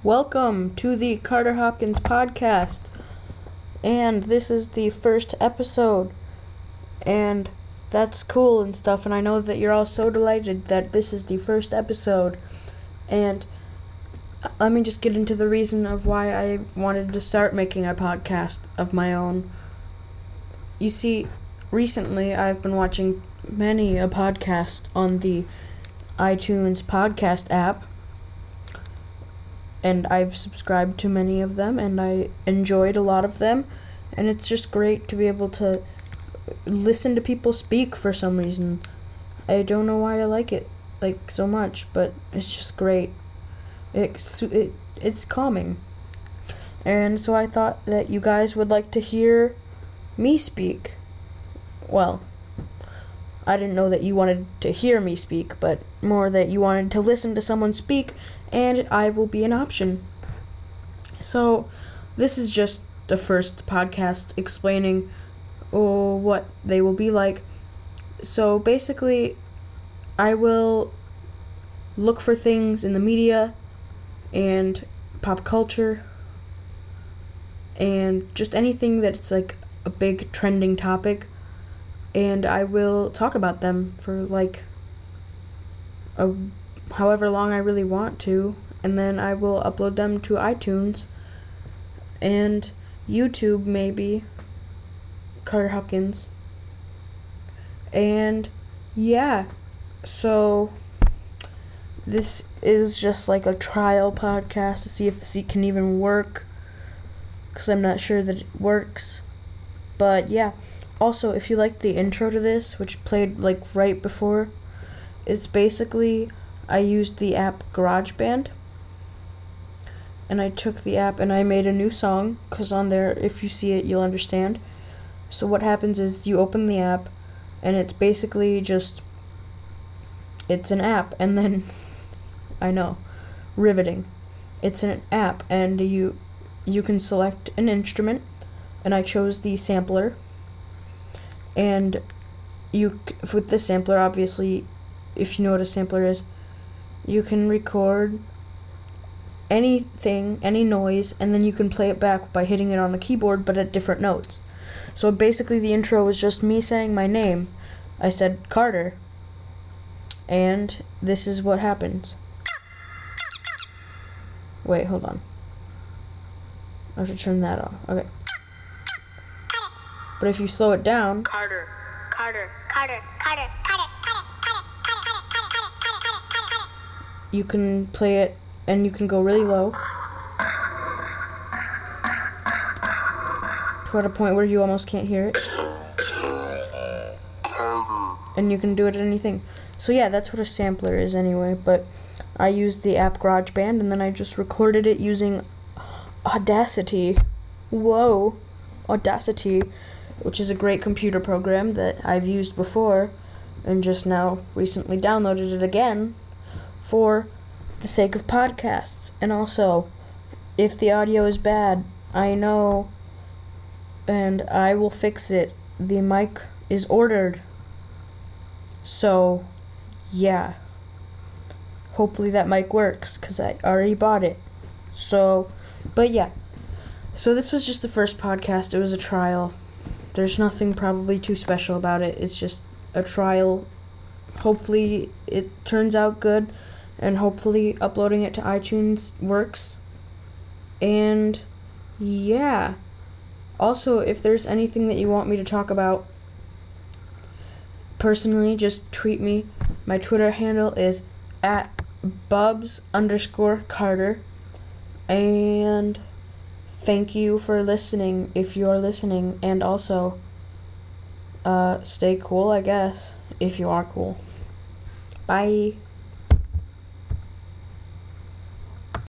Welcome to the Carter Hopkins podcast, and this is the first episode, and that's cool and stuff, and I know that you're all so delighted that this is the first episode, and let me just get into the reason of why I wanted to start making a podcast of my own. You see, recently I've been watching many a podcast on the iTunes podcast app, and I've subscribed to many of them, and I enjoyed a lot of them, and it's just great to be able to listen to people speak for some reason. I don't know why I like it so much, but it's just great. It's calming. And so I thought that you guys would like to hear me speak. Well, I didn't know that you wanted to hear me speak, but more that you wanted to listen to someone speak, and I will be an option. So, this is just the first podcast explaining what they will be like. So, basically, I will look for things in the media and pop culture and just anything that's like a big trending topic, and I will talk about them for however long I really want to, and then I will upload them to iTunes and YouTube, maybe, Carter Hopkins. And yeah, so this is just like a trial podcast to see if the seat can even work, because I'm not sure that it works. But yeah, also, if you liked the intro to this, which played right before, it's basically I used the app GarageBand, and I took the app and I made a new song, because on there, if you see it, you'll understand. So what happens is you open the app, and it's basically just, it's an app, and then, I know, riveting. It's an app, and you can select an instrument, and I chose the sampler, and with the sampler, obviously, if you know what a sampler is, you can record anything, any noise, and then you can play it back by hitting it on a keyboard, but at different notes. So basically the intro was just me saying my name. I said Carter, and this is what happens. Wait, hold on. I have to turn that off. Okay. But if you slow it down, Carter. you can play it, and you can go really low to at a point where you almost can't hear it. And you can do it at anything. So yeah, that's what a sampler is anyway, but I used the app GarageBand, and then I just recorded it using Audacity. Whoa. Audacity, which is a great computer program that I've used before, and just now recently downloaded it again for the sake of podcasts. And also, if the audio is bad, I know, and I will fix it. The mic is ordered. So, yeah. Hopefully that mic works, because I already bought it. So, but yeah. So this was just the first podcast. It was a trial. There's nothing probably too special about it. It's just a trial. Hopefully it turns out good, and hopefully uploading it to iTunes works. And yeah. Also, if there's anything that you want me to talk about personally, just tweet me. My Twitter handle is @Bubs_Carter. And thank you for listening, if you're listening. And also, stay cool, I guess, if you are cool. Bye.